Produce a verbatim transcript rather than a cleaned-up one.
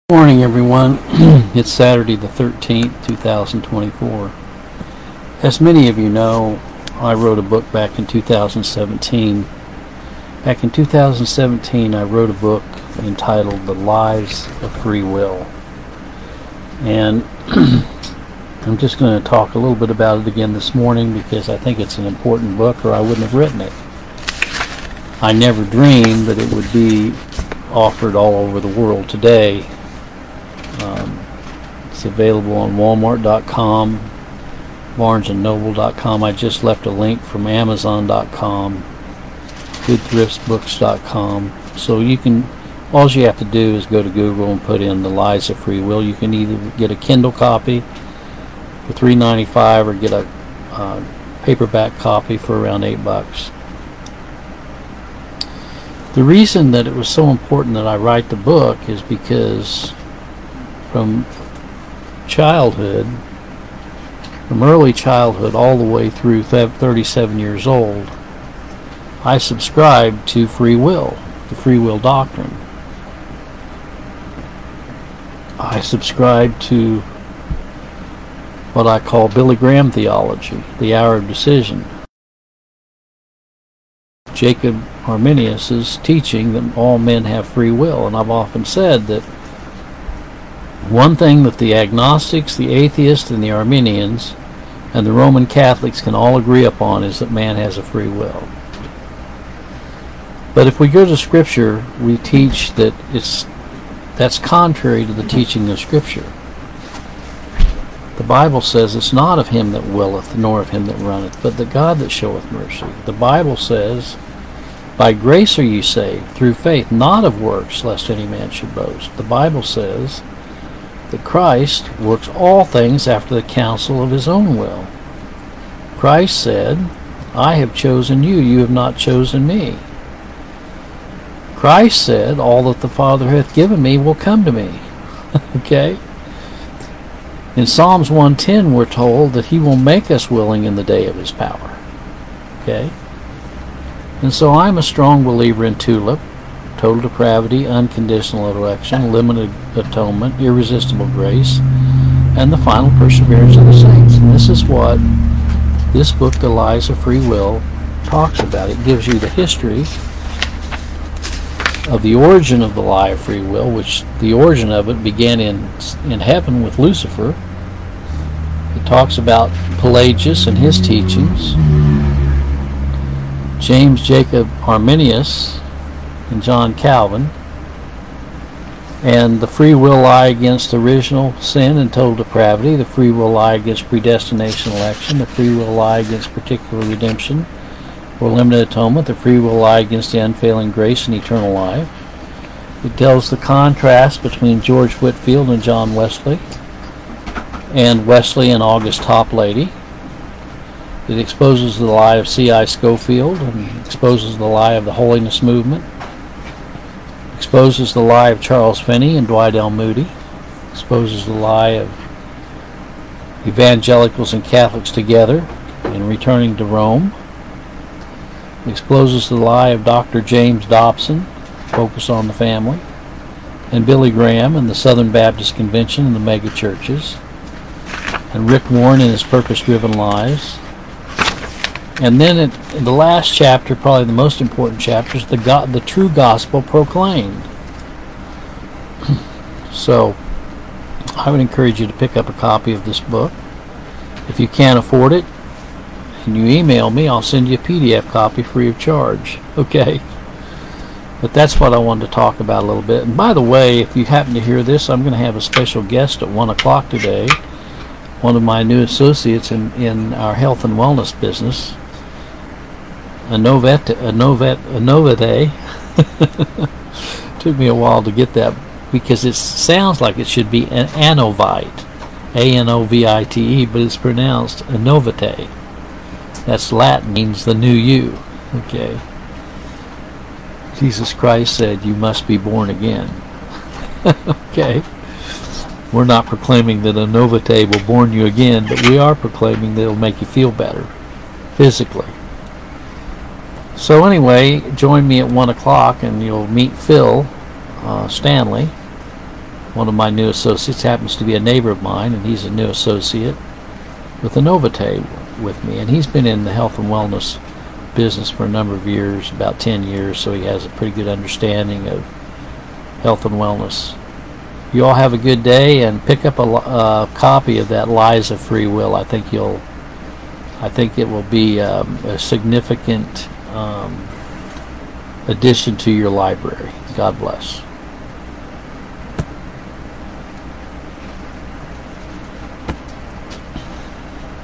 Morning, everyone. It's Saturday the thirteenth, two thousand twenty-four. As many of you know, I wrote a book back in two thousand seventeen. Back in two thousand seventeen, I wrote a book entitled The Lies of Free Will. And I'm just going to talk a little bit about it again this morning because I think it's an important book, or I wouldn't have written it. I never dreamed that it would be offered all over the world today. Um, it's available on Walmart dot com, Barnes and Noble dot com. I just left a link from Amazon dot com, Good Thrifts Books dot com. So you can, all you have to do is go to Google and put in The Lies of Free Will. You can either get a Kindle copy for three ninety-five or get a uh, paperback copy for around eight bucks. The reason that it was so important that I write the book is because from childhood, from early childhood all the way through thirty-seven years old, I subscribed to free will, the free will doctrine. I subscribed to what I call Billy Graham theology, the hour of decision. Jacob Arminius' teaching that all men have free will, and I've often said that one thing that the agnostics, the atheists, and the Arminians, and the Roman Catholics can all agree upon is that man has a free will. But if we go to Scripture, we teach that it's that's contrary to the teaching of Scripture. The Bible says it's not of him that willeth, nor of him that runneth, but the God that showeth mercy. The Bible says, by grace are ye saved, through faith, not of works, lest any man should boast. The Bible says that Christ works all things after the counsel of his own will. Christ said, I have chosen you, you have not chosen me. Christ said, all that the Father hath given me will come to me. Okay? In Psalms one ten we're told that he will make us willing in the day of his power. Okay? And so I'm a strong believer in TULIP, total depravity, unconditional election, limited atonement, irresistible grace, and the final perseverance of the saints. And this is what this book, The Lies of Free Will, talks about. It gives you the history of the origin of the lie of free will, which the origin of it began in in heaven with Lucifer. It talks about Pelagius and his teachings, James Jacob Arminius, and John Calvin, and the free will lie against original sin and total depravity, the free will lie against predestination election, the free will lie against particular redemption or limited atonement, the free will lie against the unfailing grace and eternal life. It tells the contrast between George Whitefield and John Wesley, and Wesley and August Toplady. It exposes the lie of C I Scofield and exposes the lie of the holiness movement. Exposes the lie of Charles Finney and Dwight L. Moody. Exposes the lie of evangelicals and Catholics together in returning to Rome. Exposes the lie of Doctor James Dobson, focus on the family, and Billy Graham and the Southern Baptist Convention and the mega churches, and Rick Warren and his purpose-driven lies. And then it, in the last chapter, probably the most important chapter, is the, God, the true gospel proclaimed. So, I would encourage you to pick up a copy of this book. If you can't afford it, and you email me, I'll send you a P D F copy free of charge. Okay? But that's what I wanted to talk about a little bit. And by the way, if you happen to hear this, I'm going to have a special guest at one o'clock today. One of my new associates in, in our health and wellness business. A Novet, a Novet, a Novate. Took me a while to get that because it sounds like it should be an Anovite, A N O V I T E, but it's pronounced a Novate. That's Latin, means the new you. Okay. Jesus Christ said, you must be born again. Okay. We're not proclaiming that a Novate will born you again, but we are proclaiming that it'll make you feel better physically. So anyway, join me at one o'clock and you'll meet Phil uh, Stanley, one of my new associates happens to be a neighbor of mine, and he's a new associate with the Novate with me, and he's been in the health and wellness business for a number of years, about ten years, so he has a pretty good understanding of health and wellness. You all have a good day, and pick up a uh, copy of that Lies of Free Will. I think you'll, I think it will be um, a significant um, addition to your library. God bless.